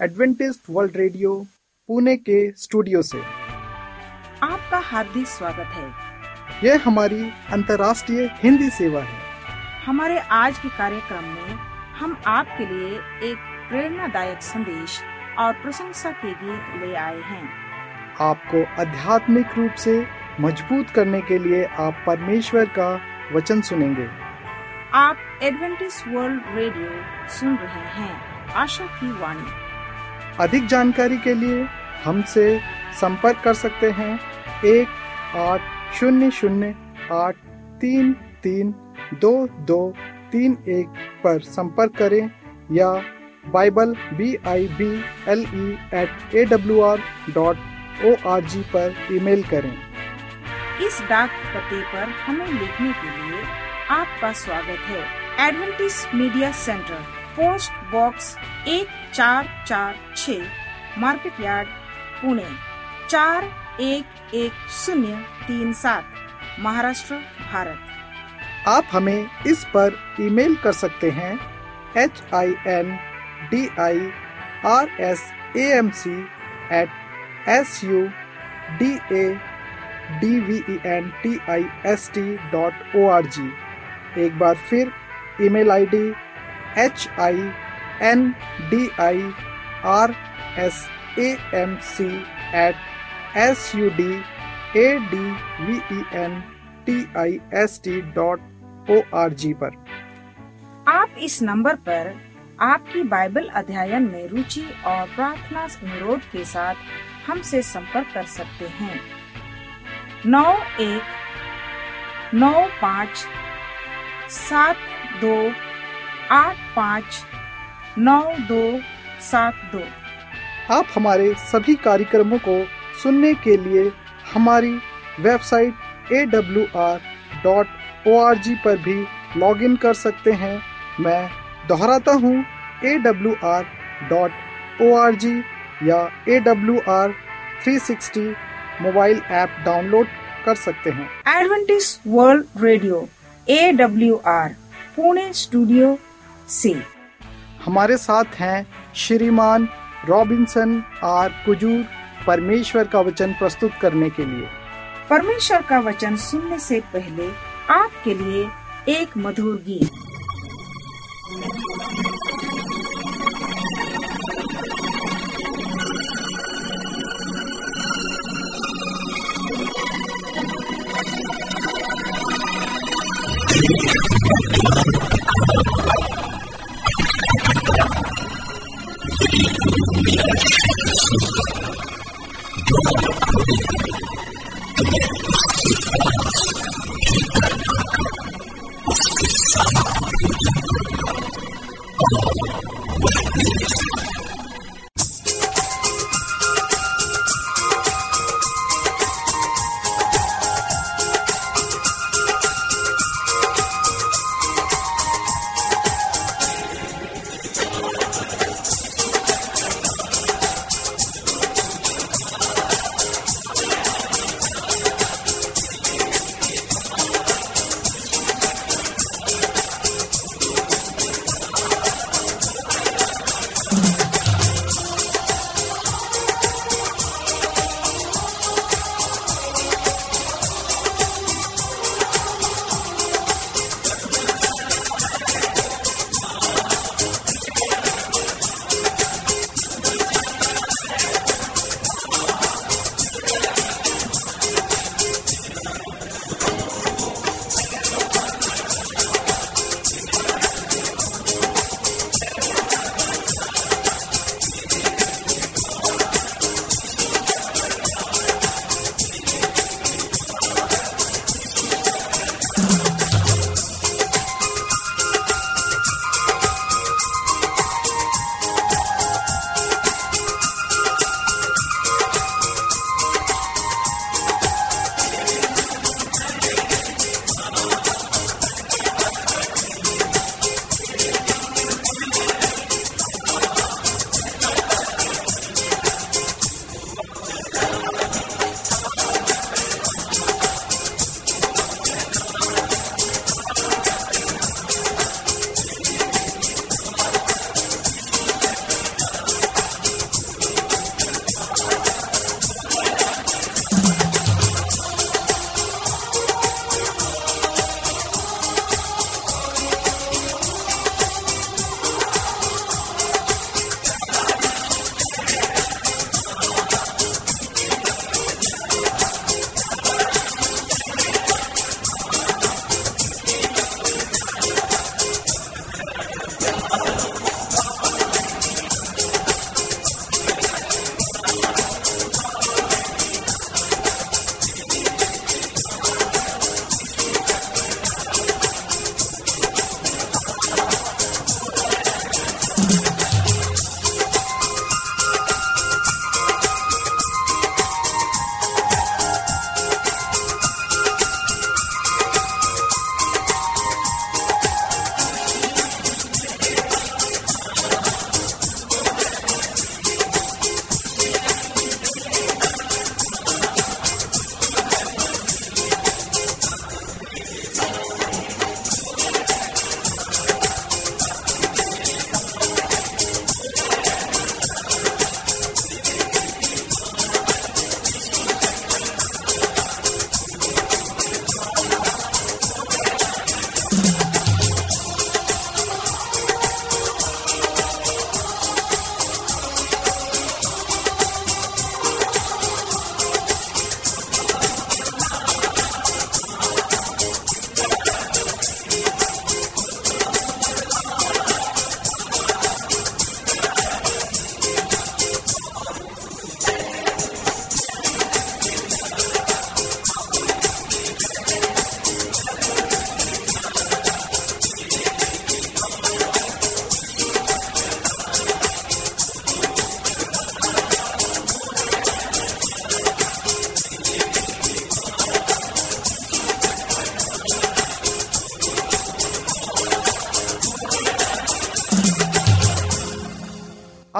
Adventist world radio Pune के studio से आपका हार्दिक स्वागत है। यह हमारी अंतर्राष्ट्रीय हिंदी सेवा है। हमारे आज के कार्यक्रम में हम आपके लिए एक प्रेरणादायक संदेश और प्रशंसा के गीत ले आए हैं। आपको आध्यात्मिक रूप से मजबूत करने के लिए आप परमेश्वर का वचन सुनेंगे। आप एडवेंटिस्ट वर्ल्ड रेडियो सुन रहे हैं, आशा की वाणी। अधिक जानकारी के लिए हमसे संपर्क कर सकते हैं 1-800-833-2231 पर संपर्क करें या bible@awr.org पर ईमेल करें। इस डाक पते पर हमें लिखने के लिए आपका स्वागत है। Adventist media centre, post box 1446, market yard, Pune 411037, Maharashtra, Bharat. आप हमें इस पर ईमेल कर सकते हैं hindirsamc@sudaventist.org। एक बार फिर ईमेल आईडी hindirsamc@sudaventist.org पर। आप इस नंबर पर आपकी बाइबल अध्ययन में रुचि और प्रार्थना अनुरोध के साथ हमसे संपर्क कर सकते हैं। 919572859272। आप हमारे सभी कार्यक्रमों को सुनने के लिए हमारी वेबसाइट awr.org पर भी लॉगिन कर सकते हैं। मैं दोहराता हूँ, awr.org या AWR 360 मोबाइल ऐप डाउनलोड कर सकते हैं। Adventist world radio AWR Pune studio से हमारे साथ हैं श्रीमान रॉबिन्सन आर कुजूर, परमेश्वर का वचन प्रस्तुत करने के लिए। परमेश्वर का वचन सुनने से पहले आपके लिए एक मधुर गीत।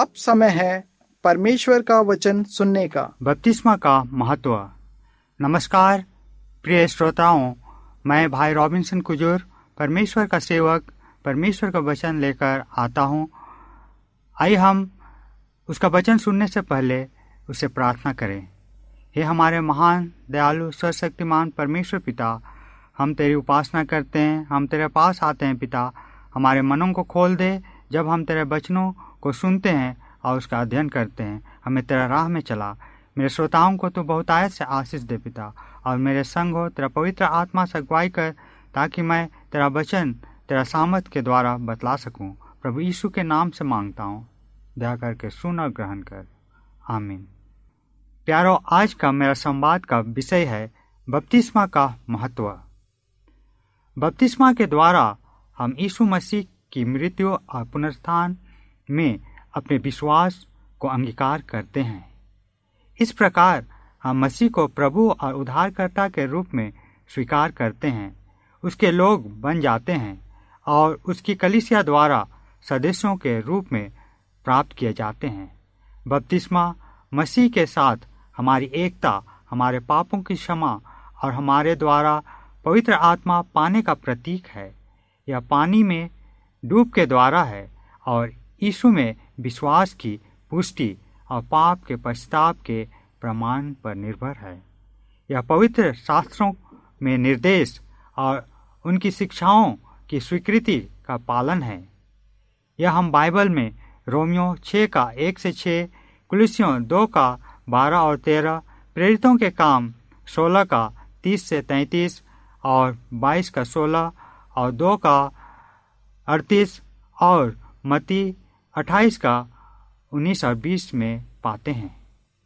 अब समय है परमेश्वर का वचन सुनने का। बपतिस्मा का महत्व। नमस्कार प्रिय श्रोताओं, मैं भाई रॉबिन्सन कुजूर परमेश्वर का सेवक परमेश्वर का वचन लेकर आता हूँ। आइए हम उसका वचन सुनने से पहले उससे प्रार्थना करें। हे हमारे महान दयालु सर्वशक्तिमान परमेश्वर पिता, हम तेरी उपासना करते हैं, हम तेरे पास आते हैं पिता। हमारे मनों को खोल दे जब हम तेरे वचनों को सुनते हैं और उसका अध्ययन करते हैं। हमें तेरा राह में चला। मेरे श्रोताओं को तो बहुत आयत से आशीष दे पिता, और मेरे संग हो तेरा पवित्र आत्मा से अगुवाई कर, ताकि मैं तेरा वचन तेरा सामर्थ के द्वारा बतला सकूं। प्रभु यीशु के नाम से मांगता हूँ, दया करके सुन और ग्रहण कर। आमीन। प्यारो, आज का मेरा संवाद का विषय है बपतिस्मा का महत्व। बपतिस्मा के द्वारा हम यीशु मसीह की मृत्यु और पुनरुत्थान में अपने विश्वास को अंगीकार करते हैं। इस प्रकार हम मसीह को प्रभु और उद्धारकर्ता के रूप में स्वीकार करते हैं, उसके लोग बन जाते हैं और उसकी कलीसिया द्वारा सदस्यों के रूप में प्राप्त किए जाते हैं। बपतिस्मा मसीह के साथ हमारी एकता, हमारे पापों की क्षमा और हमारे द्वारा पवित्र आत्मा पाने का प्रतीक है। यह पानी में डूब के द्वारा है और यीशु में विश्वास की पुष्टि और पाप के पश्चाताप के प्रमाण पर निर्भर है। यह पवित्र शास्त्रों में निर्देश और उनकी शिक्षाओं की स्वीकृति का पालन है। यह हम बाइबल में रोमियो 6 का 1 से 6, कुलुस्सियों 2 का 12 और 13, प्रेरितों के काम 16 का 30 से 33 और 22 का 16 और 2 का 38 और मत्ती 28 का 19 और 20 में पाते हैं।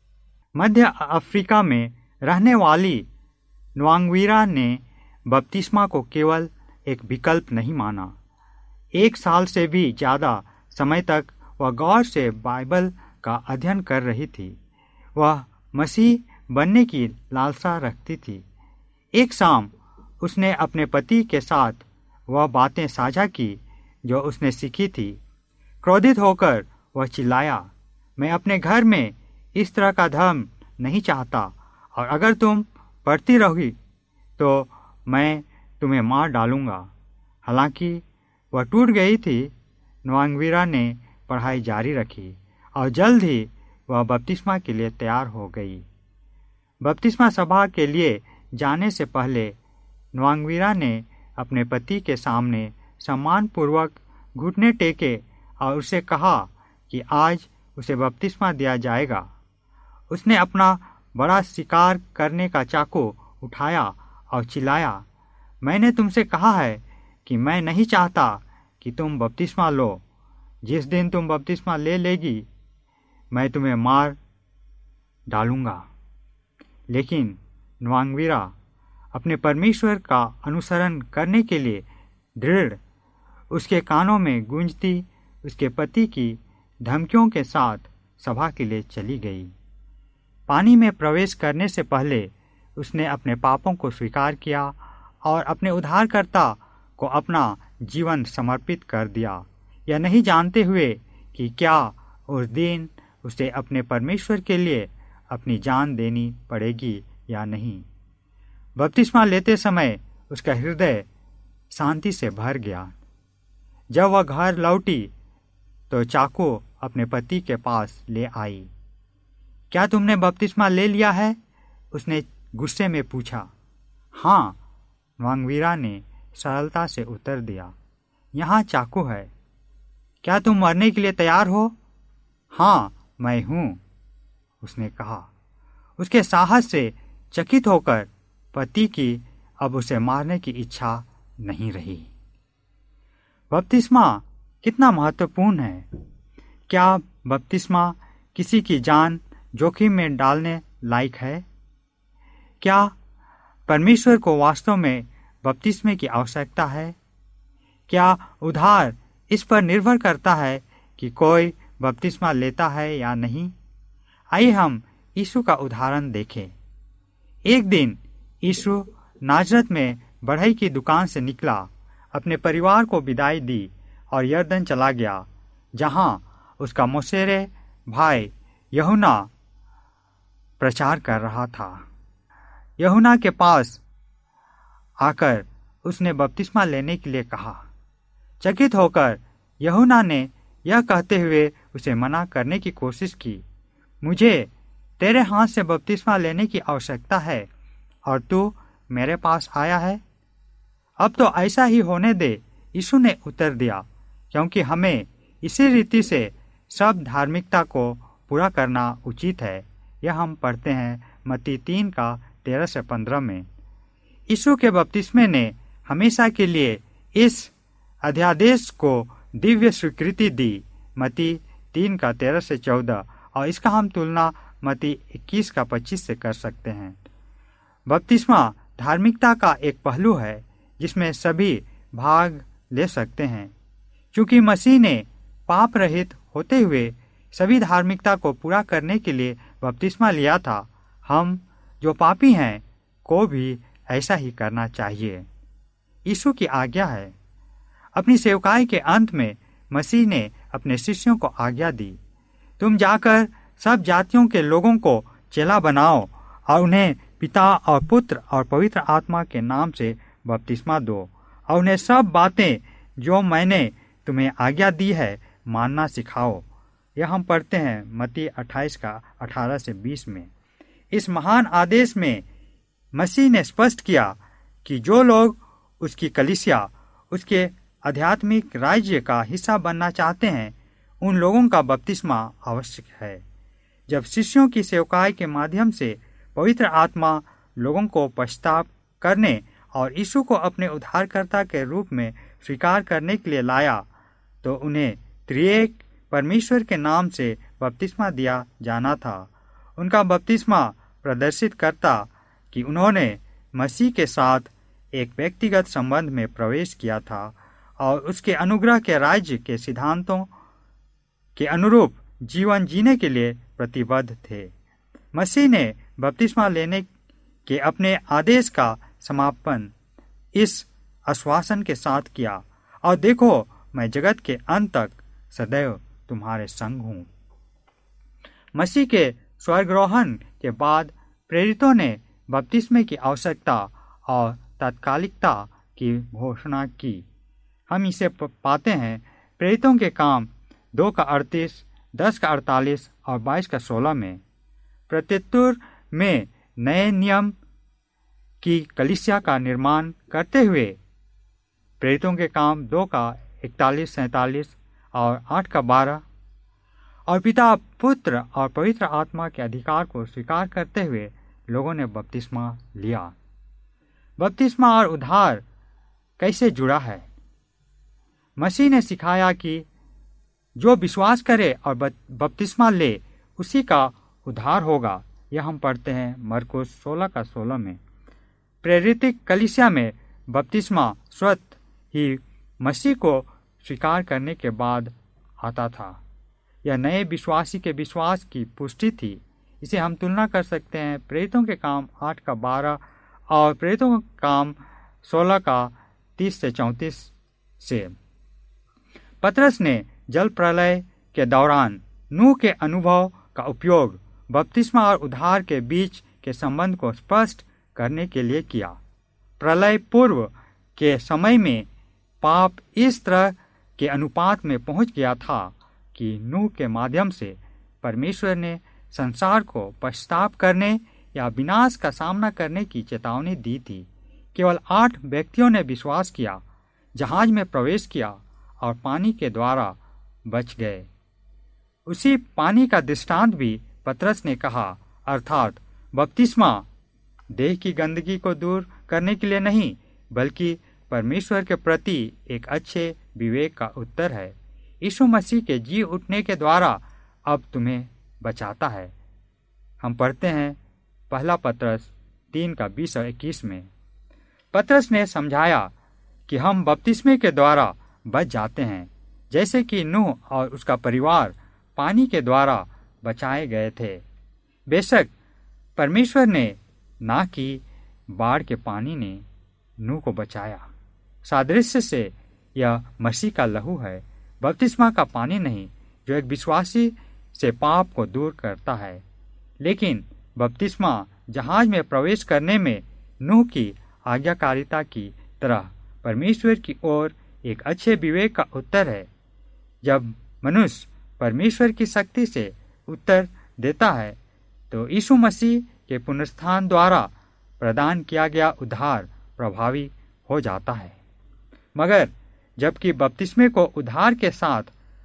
मध्य अफ्रीका में रहने वाली न्वांगवीरा ने बपतिस्मा को केवल एक विकल्प नहीं माना। 1 साल से भी ज़्यादा समय तक वह गौर से बाइबल का अध्ययन कर रही थी। वह मसीह बनने की लालसा रखती थी। एक शाम उसने अपने पति के साथ वह बातें साझा की जो उसने सीखी थी। क्रोधित होकर वह चिल्लाया, मैं अपने घर में इस तरह का धर्म नहीं चाहता, और अगर तुम पढ़ती रहोगी तो मैं तुम्हें मार डालूंगा। हालांकि वह टूट गई थी, न्वांगवीरा ने पढ़ाई जारी रखी और जल्द ही वह बपतिस्मा के लिए तैयार हो गई। बपतिस्मा सभा के लिए जाने से पहले न्वांगवीरा ने अपने पति के सामने सम्मानपूर्वक घुटने टेके और उसे कहा कि आज उसे बपतिस्मा दिया जाएगा। उसने अपना बड़ा शिकार करने का चाकू उठाया और चिल्लाया, मैंने तुमसे कहा है कि मैं नहीं चाहता कि तुम बपतिस्मा लो। जिस दिन तुम बपतिस्मा ले लेगी मैं तुम्हें मार डालूंगा। लेकिन न्वांगवीरा अपने परमेश्वर का अनुसरण करने के लिए दृढ़, उसके कानों में गूंजती उसके पति की धमकियों के साथ सभा के लिए चली गई। पानी में प्रवेश करने से पहले उसने अपने पापों को स्वीकार किया और अपने उद्धारकर्ता को अपना जीवन समर्पित कर दिया, यह नहीं जानते हुए कि क्या उस दिन उसे अपने परमेश्वर के लिए अपनी जान देनी पड़ेगी या नहीं। बपतिस्मा लेते समय उसका हृदय शांति से भर गया। जब वह घर लौटी तो चाकू अपने पति के पास ले आई। क्या तुमने बपतिस्मा ले लिया है? उसने गुस्से में पूछा। हाँ, न्वांगवीरा ने सरलता से उत्तर दिया। यहाँ चाकू है। क्या तुम मरने के लिए तैयार हो? हाँ, मैं हूँ, उसने कहा। उसके साहस से चकित होकर पति की अब उसे मारने की इच्छा नहीं रही। बपतिस्मा कितना महत्वपूर्ण है। क्या बपतिस्मा किसी की जान जोखिम में डालने लायक है? क्या परमेश्वर को वास्तव में बपतिस्मे की आवश्यकता है? क्या उद्धार इस पर निर्भर करता है कि कोई बपतिस्मा लेता है या नहीं? आइए हम यीशु का उदाहरण देखें। एक दिन यीशु नाजरत में बढ़ई की दुकान से निकला, अपने परिवार को विदाई दी और यरदन चला गया, जहां उसका मौसेरे भाई यूहन्ना प्रचार कर रहा था। यूहन्ना के पास आकर उसने बपतिस्मा लेने के लिए कहा। चकित होकर यूहन्ना ने यह कहते हुए उसे मना करने की कोशिश की, मुझे तेरे हाथ से बपतिस्मा लेने की आवश्यकता है और तू मेरे पास आया है। अब तो ऐसा ही होने दे, यीशु ने उत्तर दिया, क्योंकि हमें इसी रीति से सब धार्मिकता को पूरा करना उचित है। यह हम पढ़ते हैं मत्ती 3:13-15 में। यीशु के बपतिस्मे ने हमेशा के लिए इस अध्यादेश को दिव्य स्वीकृति दी, मत्ती 3:13-14, और इसका हम तुलना मत्ती 21:25 से कर सकते हैं। बपतिस्मा धार्मिकता का एक पहलू है जिसमें सभी भाग ले सकते हैं। क्योंकि मसीह ने पाप रहित होते हुए सभी धार्मिकता को पूरा करने के लिए बपतिस्मा लिया था, हम जो पापी हैं को भी ऐसा ही करना चाहिए। यीशु की आज्ञा है। अपनी सेवकाई के अंत में मसीह ने अपने शिष्यों को आज्ञा दी, तुम जाकर सब जातियों के लोगों को चेला बनाओ और उन्हें पिता और पुत्र और पवित्र आत्मा के नाम से बपतिस्मा दो और उन्हें सब बातें जो मैंने तुम्हें आज्ञा दी है मानना सिखाओ। यह हम पढ़ते हैं मत्ती 28:18-20 में। इस महान आदेश में मसीह ने स्पष्ट किया कि जो लोग उसकी कलीसिया, उसके आध्यात्मिक राज्य का हिस्सा बनना चाहते हैं, उन लोगों का बपतिस्मा आवश्यक है। जब शिष्यों की सेवकाई के माध्यम से पवित्र आत्मा लोगों को पश्चाताप करने और यीशु को अपने उद्धारकर्ता के रूप में स्वीकार करने के लिए लाया, तो उन्हें त्रिएक परमेश्वर के नाम से बपतिस्मा दिया जाना था। उनका बपतिस्मा प्रदर्शित करता कि उन्होंने मसीह के साथ एक व्यक्तिगत संबंध में प्रवेश किया था और उसके अनुग्रह के राज्य के सिद्धांतों के अनुरूप जीवन जीने के लिए प्रतिबद्ध थे। मसीह ने बपतिस्मा लेने के अपने आदेश का समापन इस आश्वासन के साथ किया, और देखो मैं जगत के अंत तक सदैव तुम्हारे संग हूँ। मसीह के स्वर्गारोहण के बाद प्रेरितों ने बपतिस्मे की आवश्यकता और तात्कालिकता की घोषणा की। हम इसे पाते हैं प्रेरितों के काम 2:38, 10:48 और 22:16 में। प्रत्युत्तर में नए नियम की कलीसिया का निर्माण करते हुए प्रेरितों के काम 2:41-47 और 8:12 और पिता, पुत्र और पवित्र आत्मा के अधिकार को स्वीकार करते हुए लोगों ने बपतिस्मा लिया। बपतिस्मा और उद्धार कैसे जुड़ा है? मसीह ने सिखाया कि जो विश्वास करे और बपतिस्मा ले उसी का उद्धार होगा। यह हम पढ़ते हैं मरकुस 16:16 में। प्रेरितिक कलीसिया में बपतिस्मा स्वतः ही मसीह को स्वीकार करने के बाद आता था। यह नए विश्वासी के विश्वास की पुष्टि थी। इसे हम तुलना कर सकते हैं प्रेरितों के काम 8:12 और प्रेरितों का काम 16:30-34 से। पतरस ने जल प्रलय के दौरान नूह के अनुभव का उपयोग बपतिस्मा और उद्धार के बीच के संबंध को स्पष्ट करने के लिए किया। प्रलय पूर्व के समय में पाप इस तरह के अनुपात में पहुंच गया था कि नूह के माध्यम से परमेश्वर ने संसार को पश्चाताप करने या विनाश का सामना करने की चेतावनी दी थी। केवल 8 व्यक्तियों ने विश्वास किया, जहाज में प्रवेश किया और पानी के द्वारा बच गए। उसी पानी का दृष्टांत भी पतरस ने कहा, अर्थात बपतिस्मा देह की गंदगी को दूर करने के लिए नहीं, बल्कि परमेश्वर के प्रति एक अच्छे विवेक का उत्तर है। यीशु मसीह के जी उठने के द्वारा अब तुम्हें बचाता है। हम पढ़ते हैं पहला पतरस 3:20 और 21 में। पतरस ने समझाया कि हम बपतिस्मे के द्वारा बच जाते हैं, जैसे कि नूह और उसका परिवार पानी के द्वारा बचाए गए थे। बेशक परमेश्वर ने ना कि बाढ़ के पानी ने नूह को बचाया। सादृश्य से यह मसीह का लहू है, बपतिस्मा का पानी नहीं, जो एक विश्वासी से पाप को दूर करता है। लेकिन बपतिस्मा जहाज में प्रवेश करने में नूह की आज्ञाकारिता की तरह परमेश्वर की ओर एक अच्छे विवेक का उत्तर है। जब मनुष्य परमेश्वर की शक्ति से उत्तर देता है तो यीशु मसीह के पुनरुत्थान द्वारा प्रदान किया गया उद्धार प्रभावी हो जाता है। मगर जबकि बपतिस्मे को उद्धार के साथ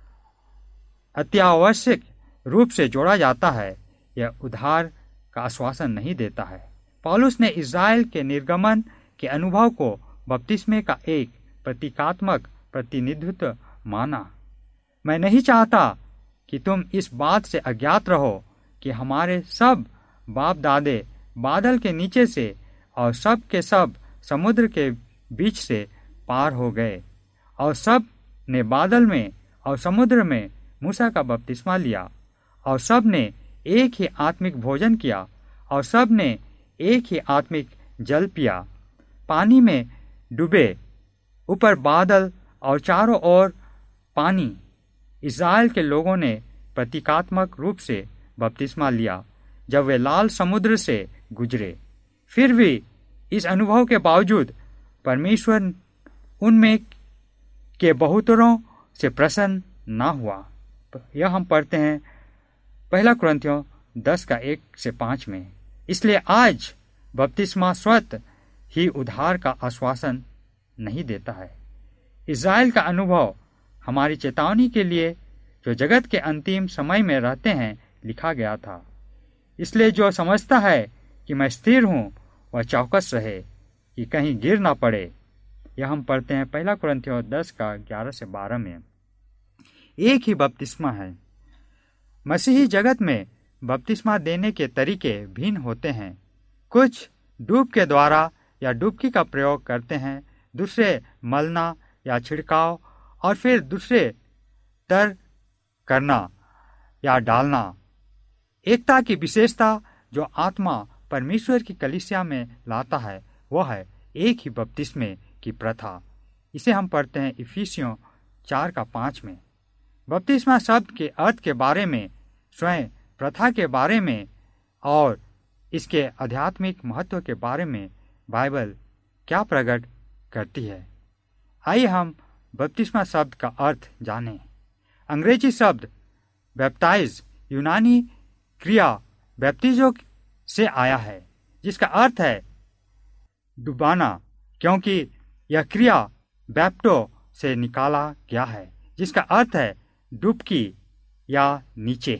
अत्यावश्यक रूप से जोड़ा जाता है, यह उद्धार का आश्वासन नहीं देता है। पौलुस ने इज़राइल के निर्गमन के अनुभव को बपतिस्मे का एक प्रतीकात्मक प्रतिनिधित्व माना। मैं नहीं चाहता कि तुम इस बात से अज्ञात रहो कि हमारे सब बाप दादे बादल के नीचे से और सब के सब समुद्र के बीच से पार हो गए, और सब ने बादल में और समुद्र में मूसा का बपतिस्मा लिया, और सब ने एक ही आत्मिक भोजन किया, और सब ने एक ही आत्मिक जल पिया। पानी में डूबे, ऊपर बादल और चारों ओर पानी। इज़राइल के लोगों ने प्रतीकात्मक रूप से बपतिस्मा लिया जब वे लाल समुद्र से गुजरे। फिर भी इस अनुभव के बावजूद परमेश्वर उनमें के बहुतरों से प्रसन्न ना हुआ। यह हम पढ़ते हैं 1 कुरिन्थियों 10:1-5 में। इसलिए आज बपतिस्मा स्वतः ही उद्धार का आश्वासन नहीं देता है। इज़राइल का अनुभव हमारी चेतावनी के लिए, जो जगत के अंतिम समय में रहते हैं, लिखा गया था। इसलिए जो समझता है कि मैं स्थिर हूँ, वह चौकस रहे कि कहीं गिर ना पड़े। यह हम पढ़ते हैं 1 कुरिन्थियों 10:11-12 में। एक ही बपतिस्मा है। मसीही जगत में बपतिस्मा देने के तरीके भिन्न होते हैं। कुछ डूब के द्वारा या डुबकी का प्रयोग करते हैं, दूसरे मलना या छिड़काव, और फिर दूसरे तर करना या डालना। एकता की विशेषता जो आत्मा परमेश्वर की कलीसिया में लाता है, वह है एक ही बपतिस्मे की प्रथा। इसे हम पढ़ते हैं इफिसियों 4:5 में। बपतिस्मा शब्द के अर्थ के बारे में, स्वयं प्रथा के बारे में और इसके आध्यात्मिक महत्व के बारे में बाइबल क्या प्रकट करती है। आइए हम बपतिस्मा शब्द का अर्थ जानें। अंग्रेजी शब्द बैप्टाइज यूनानी क्रिया बैप्टिजो से आया है, जिसका अर्थ है डुबाना, क्योंकि यह क्रिया बैप्टो से निकाला गया है, जिसका अर्थ है डुबकी या नीचे।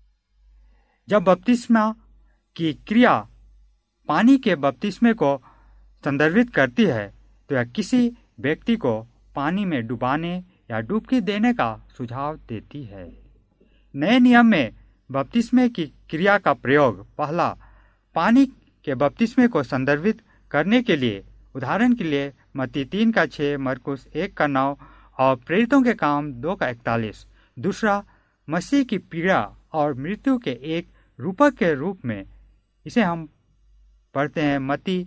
जब बपतिस्मा की क्रिया पानी के बपतिस्मे को संदर्भित करती है, तो यह किसी व्यक्ति को पानी में डुबाने या डुबकी देने का सुझाव देती है। नए नियम में बपतिस्मे की क्रिया का प्रयोग पहला पानी के बपतिस्मे को संदर्भित करने के लिए, उदाहरण के लिए मत्ती 3:6, मरकुस 1:9 और प्रेरितों के काम 2:41। दूसरा मसीह की पीड़ा और मृत्यु के एक रूपक के रूप में। इसे हम पढ़ते हैं मत्ती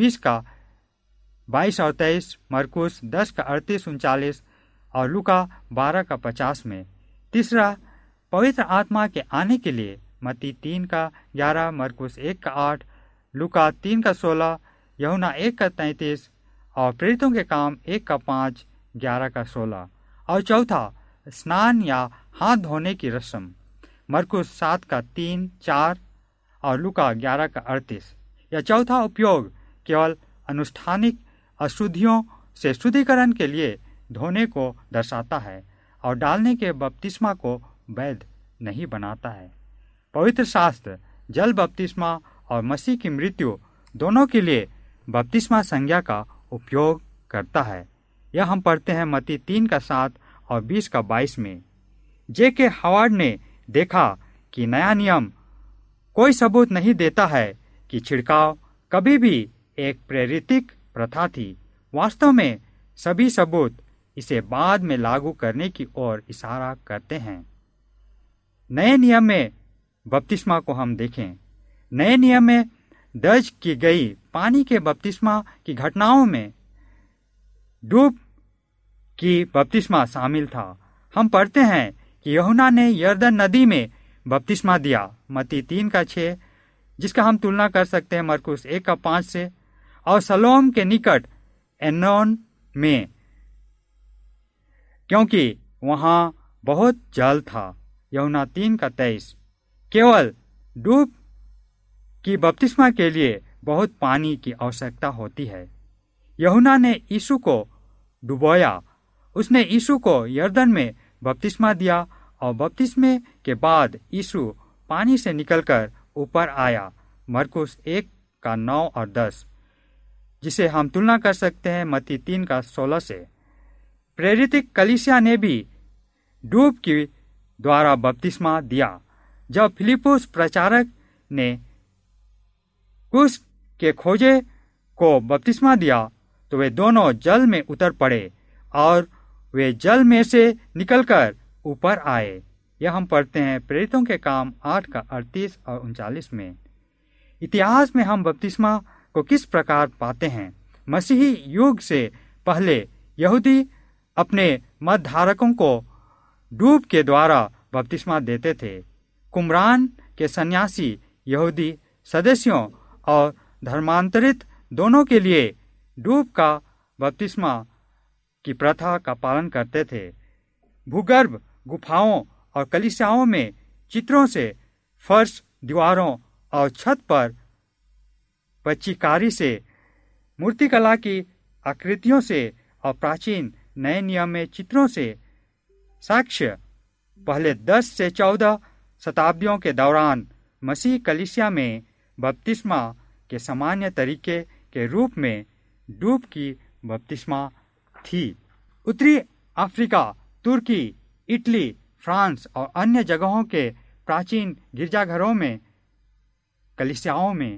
20:22 और 23, मरकुस 10:38-39 और लूका 12:50 में। तीसरा पवित्र आत्मा के आने के लिए, मत्ती 3:11, मरकुस 1:8, लूका 3:16, यूहन्ना 1:33 और प्रेरितों के काम 1:5, 11:16। और चौथा स्नान या हाथ धोने की रस्म, मरकुस 7:3-4 और लूका 11:38। यह चौथा उपयोग केवल अनुष्ठानिक अशुद्धियों से शुद्धिकरण के लिए धोने को दर्शाता है और डालने के बपतिस्मा को वैध नहीं बनाता है। पवित्र शास्त्र जल बपतिस्मा और मसीह की मृत्यु दोनों के लिए बपतिस्मा संज्ञा का उपयोग करता है। यह हम पढ़ते हैं मत्ती 3:7 और 20:22 में। J.K. हावर्ड ने देखा कि नया नियम कोई सबूत नहीं देता है कि छिड़काव कभी भी एक प्रेरितिक प्रथा थी। वास्तव में सभी सबूत इसे बाद में लागू करने की ओर इशारा करते हैं। नए नियम में बपतिस्मा को हम देखें। नए नियम में दर्ज की गई पानी के बपतिस्मा की घटनाओं में डूब की बपतिस्मा शामिल था। हम पढ़ते हैं कि यूहन्ना ने यरदन नदी में बपतिस्मा दिया, मत्ती 3:6, जिसका हम तुलना कर सकते हैं मरकुस 1:5 से, और सलोम के निकट एनोन में, क्योंकि वहां बहुत जल था, यूहन्ना 3:23। केवल डूब की बपतिस्मा के लिए बहुत पानी की आवश्यकता होती है। यूहन्ना ने यीशु को डुबोया, उसने यीशु को यरदन में बपतिस्मा दिया और बपतिस्मे के बाद यीशु पानी से निकलकर ऊपर आया, मरकुस 1:9 और 10, जिसे हम तुलना कर सकते हैं मत्ती 3:16 से। प्रेरित कलीसिया ने भी डूब के द्वारा बपतिस्मा दिया। जब फिलिपुस प्रचारक ने कुश के खोजे को बपतिस्मा दिया तो वे दोनों जल में उतर पड़े और वे जल में से निकलकर ऊपर आए। यह हम पढ़ते हैं प्रेरितों के काम 8:38 और 39 में। इतिहास में हम बपतिस्मा को किस प्रकार पाते हैं? मसीही युग से पहले यहूदी अपने मतधारकों को डूब के द्वारा बपतिस्मा देते थे। कुमरान के सन्यासी यहूदी सदस्यों और धर्मांतरित दोनों के लिए डूब का बपतिस्मा की प्रथा का पालन करते थे। भूगर्भ गुफाओं और कलीसियाओं में चित्रों से फर्श, दीवारों और छत पर पच्चीकारी से, मूर्तिकला की आकृतियों से और प्राचीन नए नियम में चित्रों से साक्ष्य पहले 10 से 14 शताब्दियों के दौरान मसीह कलीसिया में बपतिस्मा के सामान्य तरीके के रूप में डूब की बपतिस्मा थी। उत्तरी अफ्रीका, तुर्की, इटली, फ्रांस और अन्य जगहों के प्राचीन गिरजाघरों में, कलीसियाओं में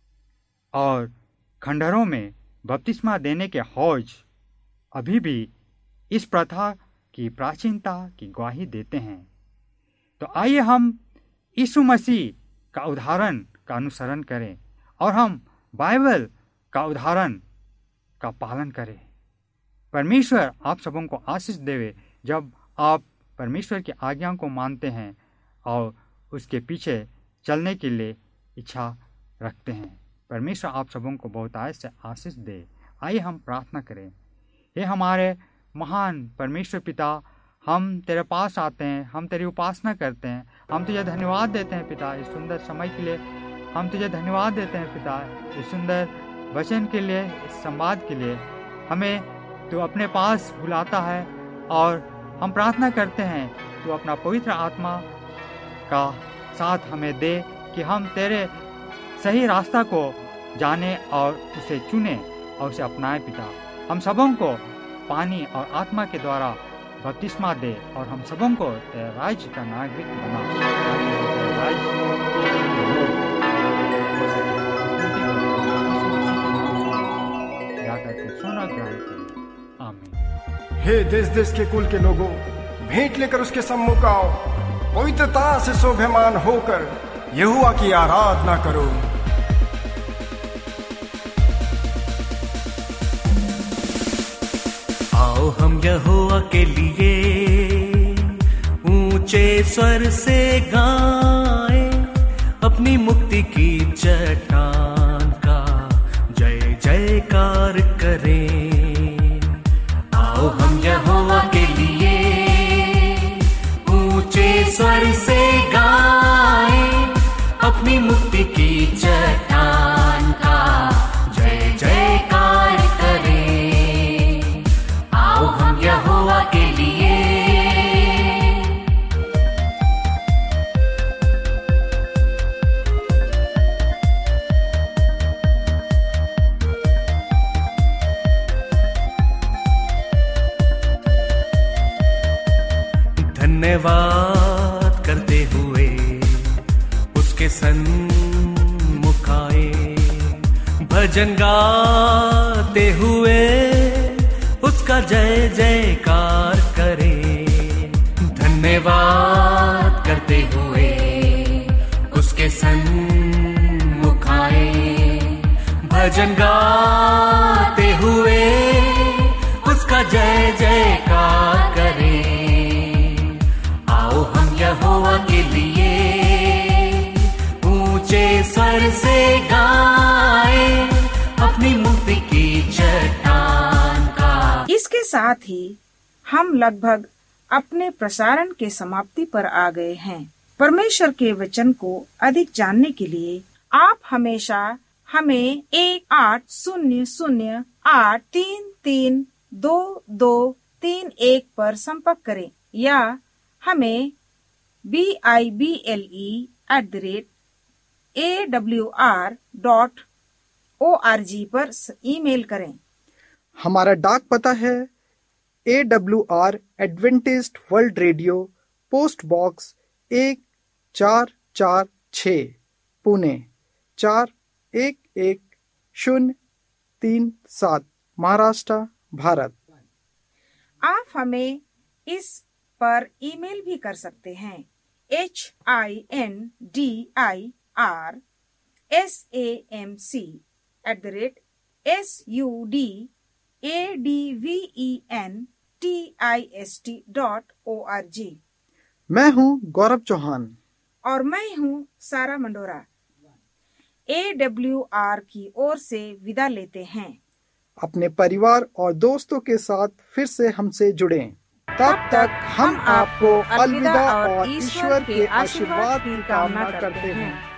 और खंडहरों में बपतिस्मा देने के हौज अभी भी इस प्रथा की प्राचीनता की गवाही देते हैं। तो आइए हम यीशु मसीह का उदाहरण का अनुसरण करें और हम बाइबल का उदाहरण का पालन करें। परमेश्वर आप सबों को आशीष देवे जब आप परमेश्वर की आज्ञा को मानते हैं और उसके पीछे चलने के लिए इच्छा रखते हैं। परमेश्वर आप सबों को बहुतायत से आशीष दे। आइए हम प्रार्थना करें। हे हमारे महान परमेश्वर पिता, हम तेरे पास आते हैं, हम तेरी उपासना करते हैं, हम तुझे धन्यवाद देते हैं पिता इस सुंदर समय के लिए। हम तुझे धन्यवाद देते हैं पिता इस सुंदर वचन के लिए, इस संवाद के लिए। हमें तू अपने पास बुलाता है और हम प्रार्थना करते हैं तू अपना पवित्र आत्मा का साथ हमें दे कि हम तेरे सही रास्ता को जाने और उसे चुने और उसे अपनाएं पिता। हम सबों को पानी और आत्मा के द्वारा बपतिस्मा दे और हम सबों को तेरे राज्य का नागरिक बना। हे देश देश के कुल के लोगों, भेंट लेकर उसके सम्मुख आओ, पवित्रता से शोभायमान होकर यहोवा की आराधना करो। आओ हम यहोवा के लिए ऊंचे स्वर से गाएं, अपनी मुक्ति की चट्टान का जय जयकार करें। आओ हम यहोवा के लिए ऊंचे स्वर से गाएं, अपनी मुक्ति की चट्टान का जय जयकार करें। आओ हम यहोवा के लिए धन्यवाद करते हुए उसके सन्मुख आए, भजन गाते हुए उसका जय जयकार करें। धन्यवाद करते हुए उसके सन्मुख आए, भजन गाते हुए उसका जय जयकार करें। आओ के लिए ऊंचे स्वर से गाए अपनी मुक्ति की चट्टान का। इसके साथ ही हम लगभग अपने प्रसारण के समाप्ति पर आ गए हैं। परमेश्वर के वचन को अधिक जानने के लिए आप हमेशा हमें 1-800-833-2231 पर संपर्क करें या हमें bible@awr.org पर ईमेल करें। हमारा डाक पता है AWR Adventist world radio, post box 1446, Pune 411037, Maharashtra, Bharat. आप हमें इस पर ईमेल भी कर सकते हैं। hindirsamc@adventist.org। मैं हूँ गौरव चौहान और मैं हूँ सारा मंडोरा। AWR की ओर से विदा लेते हैं। अपने परिवार और दोस्तों के साथ फिर से हमसे जुड़ें। तब तक हम आपको अलविदा और ईश्वर के आशीर्वाद की कामना करते हैं।